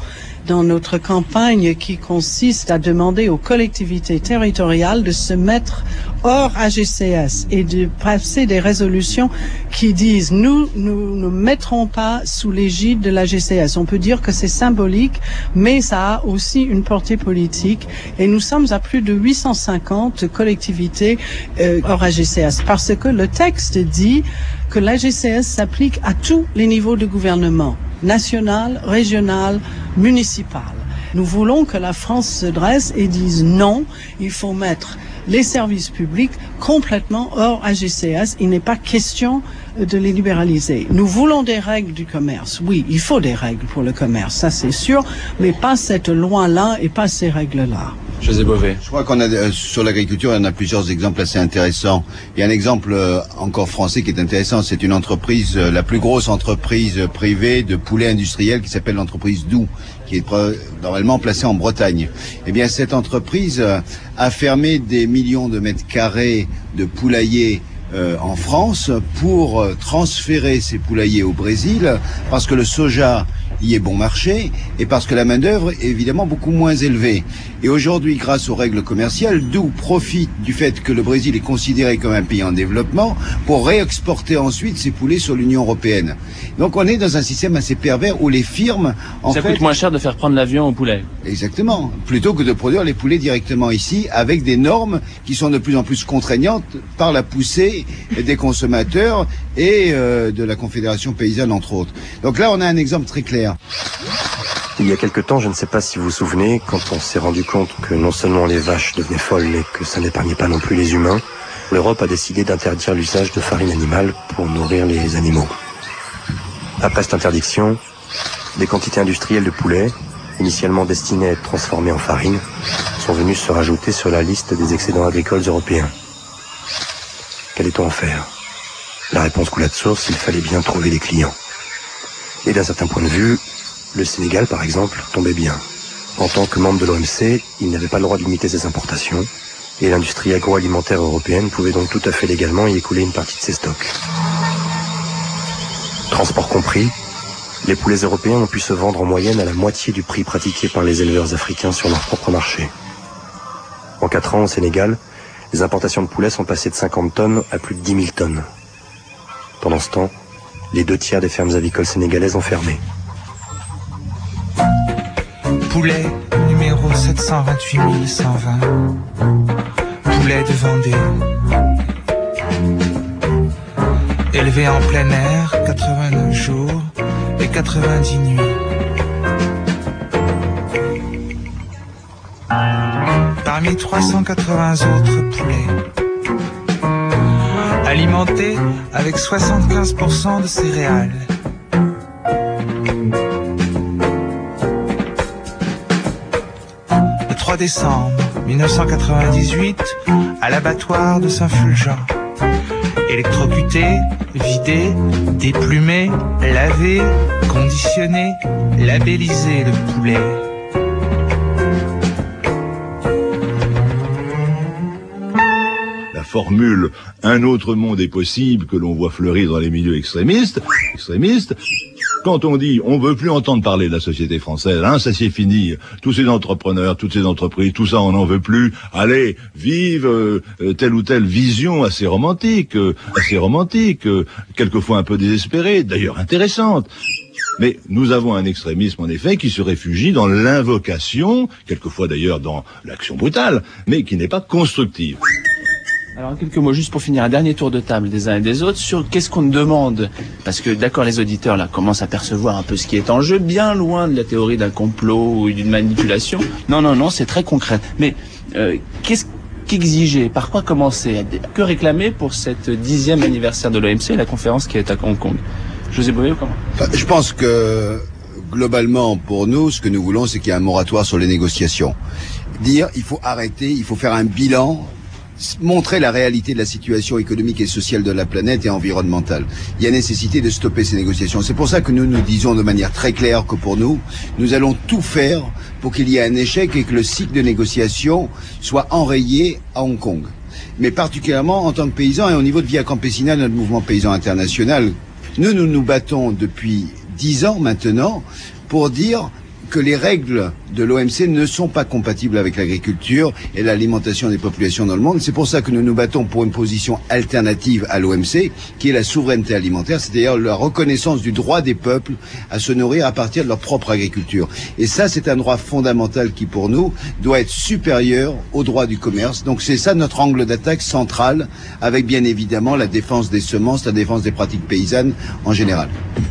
dans notre campagne qui consiste à demander aux collectivités territoriales de se mettre hors AGCS et de passer des résolutions qui disent nous ne mettrons pas sous l'égide de l'AGCS. On peut dire que c'est symbolique, mais ça a aussi une portée politique et nous sommes à plus de 850 collectivités hors AGCS parce que le texte dit que l'AGCS s'applique à tous les niveaux de gouvernement, national, régional, municipal. Nous voulons que la France se dresse et dise non, il faut mettre les services publics complètement hors AGCS. Il n'est pas question de les libéraliser. Nous voulons des règles du commerce. Oui, il faut des règles pour le commerce, ça c'est sûr, mais pas cette loi-là et pas ces règles-là. José Bové. Je crois qu'on a sur l'agriculture, il y en a plusieurs exemples assez intéressants. Il y a un exemple encore français qui est intéressant, c'est une entreprise, la plus grosse entreprise privée de poulet industriel qui s'appelle l'entreprise Doux, qui est normalement placée en Bretagne. Eh bien, cette entreprise a fermé des millions de mètres carrés de poulaillers en France pour transférer ces poulaillers au Brésil parce que le soja y est bon marché et parce que la main-d'œuvre est évidemment beaucoup moins élevée. Et aujourd'hui, grâce aux règles commerciales, Doux profite du fait que le Brésil est considéré comme un pays en développement pour réexporter ensuite ses poulets sur l'Union européenne. Donc on est dans un système assez pervers où les firmes... Ça coûte moins cher de faire prendre l'avion aux poulets. Exactement. Plutôt que de produire les poulets directement ici avec des normes qui sont de plus en plus contraignantes par la poussée des consommateurs et de la Confédération paysanne entre autres. Donc là on a un exemple très clair. Il y a quelque temps, je ne sais pas si vous vous souvenez, quand on s'est rendu compte que non seulement les vaches devenaient folles, mais que ça n'épargnait pas non plus les humains, l'Europe a décidé d'interdire l'usage de farine animale pour nourrir les animaux. Après cette interdiction, des quantités industrielles de poulet, initialement destinées à être transformées en farine, sont venues se rajouter sur la liste des excédents agricoles européens. Qu'allait-on en faire ? La réponse coula de source, il fallait bien trouver des clients. Et d'un certain point de vue, le Sénégal, par exemple, tombait bien. En tant que membre de l'OMC, il n'avait pas le droit de limiter ses importations, et l'industrie agroalimentaire européenne pouvait donc tout à fait légalement y écouler une partie de ses stocks. Transport compris, les poulets européens ont pu se vendre en moyenne à la moitié du prix pratiqué par les éleveurs africains sur leur propre marché. En 4 ans, au Sénégal, les importations de poulets sont passées de 50 tonnes à plus de 10 000 tonnes. Pendant ce temps, les 2/3 des fermes avicoles sénégalaises ont fermé. Poulet numéro 728 120. Poulet de Vendée. Élevé en plein air, 89 jours et 90 nuits. Parmi 380 autres poulets. Alimenté avec 75% de céréales. Le 3 décembre 1998, à l'abattoir de Saint-Fulgent. Électrocuté, vidé, déplumé, lavé, conditionné, labellisé le poulet. Formule « Un autre monde est possible » que l'on voit fleurir dans les milieux extrémistes, quand on dit « on veut plus entendre parler de la société française, hein, ça c'est fini, tous ces entrepreneurs, toutes ces entreprises, tout ça on n'en veut plus, allez, vive telle ou telle vision assez romantique, quelquefois un peu désespérée, d'ailleurs intéressante ». Mais nous avons un extrémisme, en effet, qui se réfugie dans l'invocation, quelquefois d'ailleurs dans l'action brutale, mais qui n'est pas constructive. Alors, quelques mots juste pour finir, un dernier tour de table des uns et des autres sur qu'est-ce qu'on demande. Parce que, d'accord, les auditeurs, là, commencent à percevoir un peu ce qui est en jeu, bien loin de la théorie d'un complot ou d'une manipulation. Non, c'est très concret. Mais, qu'est-ce qu'exiger? Par quoi commencer? Que réclamer pour cette 10e anniversaire de l'OMC, la conférence qui est à Hong Kong? José Bové ou comment? Je pense que, globalement, pour nous, ce que nous voulons, c'est qu'il y ait un moratoire sur les négociations. Dire, il faut arrêter, il faut faire un bilan, montrer la réalité de la situation économique et sociale de la planète et environnementale. Il y a nécessité de stopper ces négociations. C'est pour ça que nous disons de manière très claire que pour nous, nous allons tout faire pour qu'il y ait un échec et que le cycle de négociation soit enrayé à Hong Kong. Mais particulièrement en tant que paysans et au niveau de Via Campesina, notre mouvement paysan international, nous nous battons depuis 10 ans maintenant pour dire que les règles de l'OMC ne sont pas compatibles avec l'agriculture et l'alimentation des populations dans le monde. C'est pour ça que nous nous battons pour une position alternative à l'OMC, qui est la souveraineté alimentaire, c'est-à-dire la reconnaissance du droit des peuples à se nourrir à partir de leur propre agriculture. Et ça, c'est un droit fondamental qui, pour nous, doit être supérieur au droit du commerce. Donc c'est ça notre angle d'attaque central, avec bien évidemment la défense des semences, la défense des pratiques paysannes en général.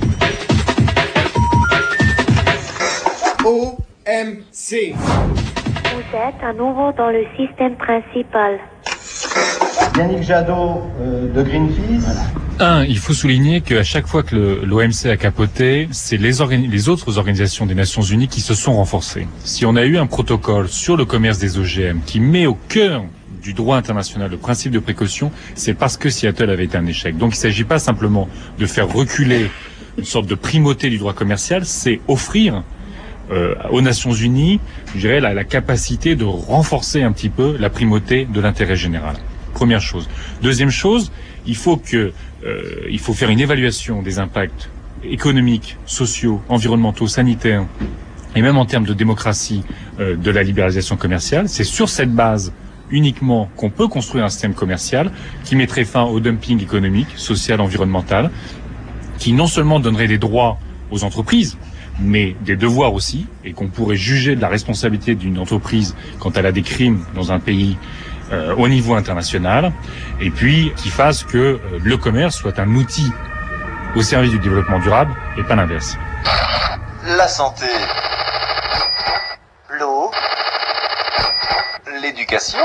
OMC. Vous êtes à nouveau dans le système principal. Yannick Jadot de Greenpeace. Voilà. Il faut souligner qu'à chaque fois que l'OMC a capoté, c'est les autres organisations des Nations Unies qui se sont renforcées. Si on a eu un protocole sur le commerce des OGM qui met au cœur du droit international le principe de précaution, c'est parce que Seattle avait été un échec. Donc il ne s'agit pas simplement de faire reculer une sorte de primauté du droit commercial, c'est offrir aux Nations Unies, je dirais, la capacité de renforcer un petit peu la primauté de l'intérêt général. Première chose. Deuxième chose, il faut faire une évaluation des impacts économiques, sociaux, environnementaux, sanitaires, et même en termes de démocratie de la libéralisation commerciale. C'est sur cette base uniquement qu'on peut construire un système commercial qui mettrait fin au dumping économique, social, environnemental, qui non seulement donnerait des droits aux entreprises, mais des devoirs aussi, et qu'on pourrait juger de la responsabilité d'une entreprise quand elle a des crimes dans un pays au niveau international, et puis qui fasse que le commerce soit un outil au service du développement durable et pas l'inverse. La santé, l'eau, l'éducation.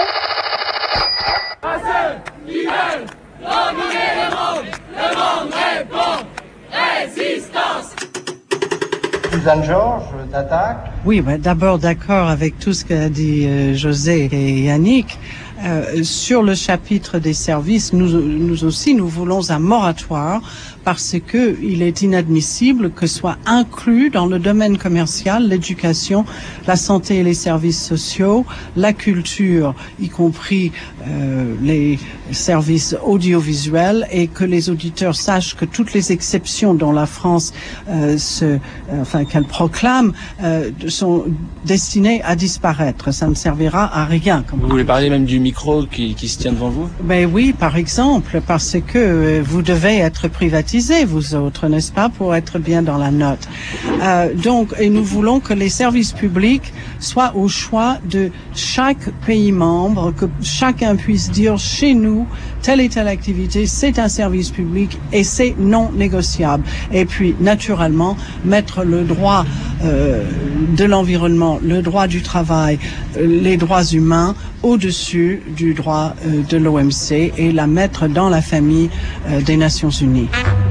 Le monde répond, résistance. Suzanne Georges d'Attaque. Oui, d'abord d'accord avec tout ce qu'a dit José et Yannick. Sur le chapitre des services, nous aussi, nous voulons un moratoire parce que il est inadmissible que soit inclus dans le domaine commercial l'éducation, la santé et les services sociaux, la culture, y compris les services audiovisuels, et que les auditeurs sachent que toutes les exceptions dont la France qu'elle proclame sont destinées à disparaître. Ça ne servira à rien. Vous voulez parler même du micro qui se tient devant vous? Ben oui, par exemple, parce que vous devez être privatisés, vous autres, n'est-ce pas, pour être bien dans la note. Et nous voulons que les services publics soient au choix de chaque pays membre, que chacun puisse dire chez nous, telle et telle activité, c'est un service public et c'est non négociable. Et puis, naturellement, mettre le droit de l'environnement, le droit du travail, les droits humains au-dessus du droit de l'OMC et la mettre dans la famille des Nations Unies.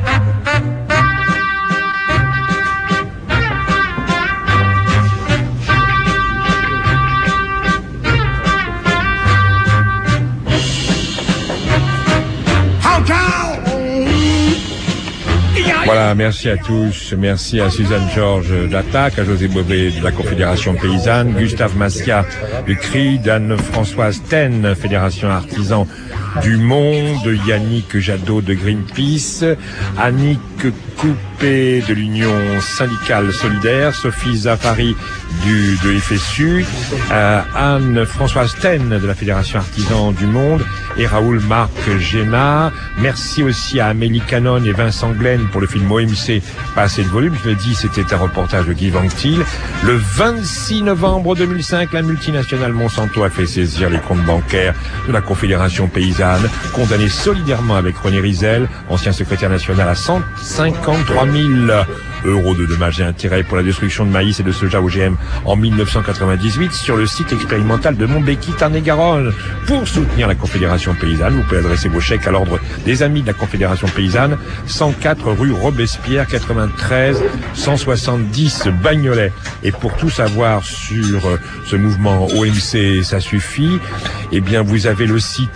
Voilà, merci à tous. Merci à Suzanne Georges d'Attaque, à José Bové de la Confédération Paysanne, Gustave Massia du CRID, Anne-Françoise Ten, Fédération Artisans du Monde, Yannick Jadot de Greenpeace, Annick Coupé de l'Union Syndicale Solidaire, Sophie Zafari de FSU, Anne-Françoise Ten de la Fédération Artisans du Monde et Raoul Marc Génard. Merci aussi à Amélie Canon et Vincent Glenn pour le film OMC, pas assez de volume. Je le dis, c'était un reportage de Guy Vanctil. Le 26 novembre 2005, la multinationale Monsanto a fait saisir les comptes bancaires de la Confédération Paysanne, condamnée solidairement avec René Rizel, ancien secrétaire national, à 153 000 euros de dommages et intérêts pour la destruction de maïs et de soja OGM en 1998 sur le site expérimental de Montbéqui, Tarn-et-Garonne. Pour soutenir la Confédération Paysanne, vous pouvez adresser vos chèques à l'ordre des Amis de la Confédération Paysanne, 104 rue Robespierre, 93 170 Bagnolet. Et pour tout savoir sur ce mouvement OMC, ça suffit, eh bien vous avez le site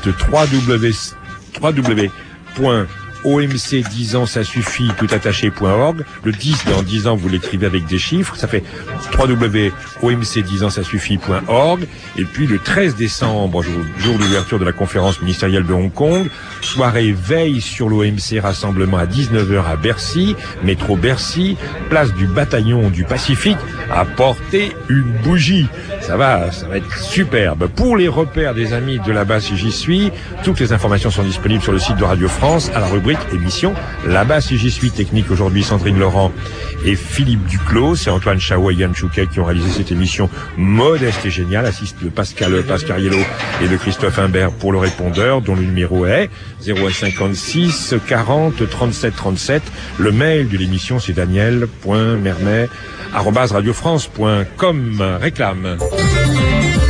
www.omc10ans ça suffit tout attaché.org. Le 10 dans 10 ans vous l'écrivez avec des chiffres, ça fait www.omc10ansasuffit.org. Et puis le 13 décembre, jour d'ouverture de la conférence ministérielle de Hong Kong, soirée veille sur l'OMC, rassemblement à 19h à Bercy, métro Bercy, place du bataillon du Pacifique, apportez une bougie. Ça va être superbe. Pour les repères des amis de là-bas si j'y suis, toutes les informations sont disponibles sur le site de Radio France à la rubrique émission Là-bas si j'y suis. Technique aujourd'hui Sandrine Laurent et Philippe Duclos. C'est Antoine Chao et Yann Chouquet qui ont réalisé cette émission modeste et géniale. Assiste de Pascal Pascariello et de Christophe Imbert pour le répondeur, dont le numéro est 0156 40 37 37. Le mail de l'émission c'est daniel.mermet@radiofrance.com. Réclame.